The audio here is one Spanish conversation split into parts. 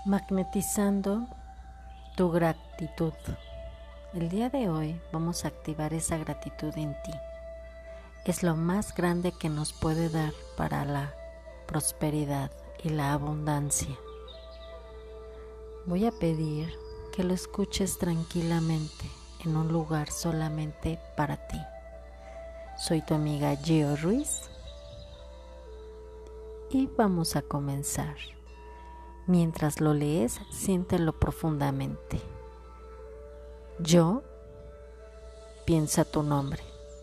Magnetizando tu gratitud. El día de hoy vamos a activar esa gratitud en ti. Es lo más grande que nos puede dar para la prosperidad y la abundancia. Voy a pedir que lo escuches tranquilamente en un lugar solamente para ti. Soy tu amiga Gio Ruiz y vamos a comenzar. Mientras lo lees, siéntelo profundamente. Yo, piensa tu nombre.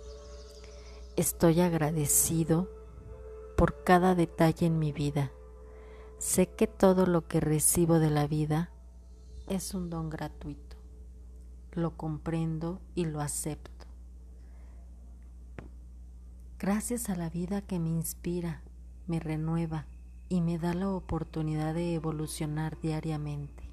Estoy agradecido por cada detalle en mi vida. Sé que todo lo que recibo de la vida es un don gratuito. Lo comprendo y lo acepto. Gracias a la vida que me inspira, me renueva y me da la oportunidad de evolucionar diariamente.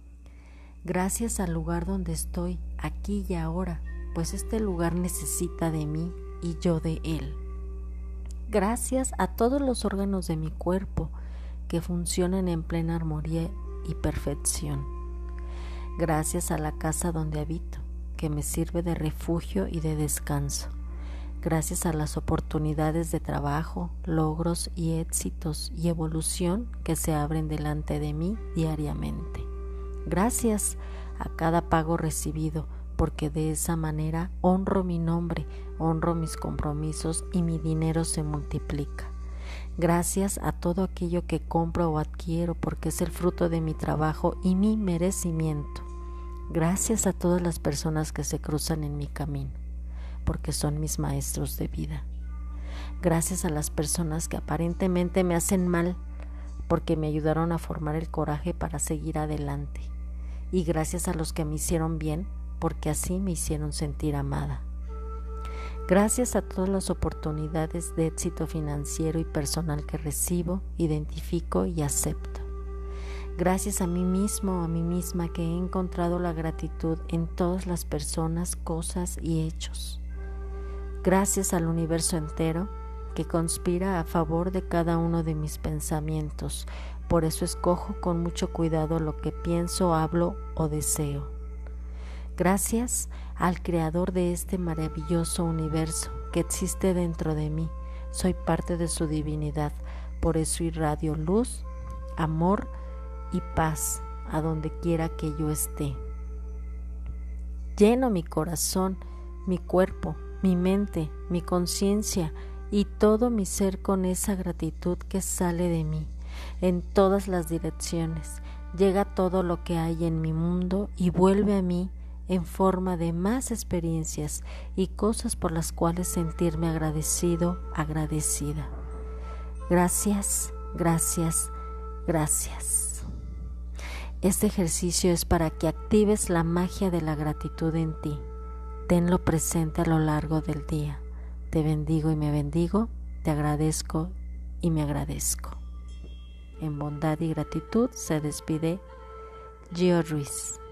Gracias al lugar donde estoy, aquí y ahora, pues este lugar necesita de mí y yo de él. Gracias a todos los órganos de mi cuerpo que funcionan en plena armonía y perfección. Gracias a la casa donde habito, que me sirve de refugio y de descanso. Gracias a las oportunidades de trabajo, logros y éxitos y evolución que se abren delante de mí diariamente. Gracias a cada pago recibido, porque de esa manera honro mi nombre, honro mis compromisos y mi dinero se multiplica. Gracias a todo aquello que compro o adquiero, porque es el fruto de mi trabajo y mi merecimiento. Gracias a todas las personas que se cruzan en mi camino, porque son mis maestros de vida. Gracias a las personas que aparentemente me hacen mal, porque me ayudaron a formar el coraje para seguir adelante. Y gracias a los que me hicieron bien, porque así me hicieron sentir amada. Gracias a todas las oportunidades de éxito financiero y personal que recibo, identifico y acepto. Gracias a mí mismo o a mí misma que he encontrado la gratitud en todas las personas, cosas y hechos. Gracias al universo entero que conspira a favor de cada uno de mis pensamientos. Por eso escojo con mucho cuidado lo que pienso, hablo o deseo. Gracias al creador de este maravilloso universo que existe dentro de mí. Soy parte de su divinidad. Por eso irradio luz, amor y paz a donde quiera que yo esté. Lleno mi corazón, mi cuerpo, mi mente, mi conciencia y todo mi ser con esa gratitud que sale de mí. En todas las direcciones llega todo lo que hay en mi mundo y vuelve a mí en forma de más experiencias y cosas por las cuales sentirme agradecido, agradecida. Gracias, gracias, gracias. Este ejercicio es para que actives la magia de la gratitud en ti. Tenlo presente a lo largo del día. Te bendigo y me bendigo, te agradezco y me agradezco. En bondad y gratitud se despide Gio Ruiz.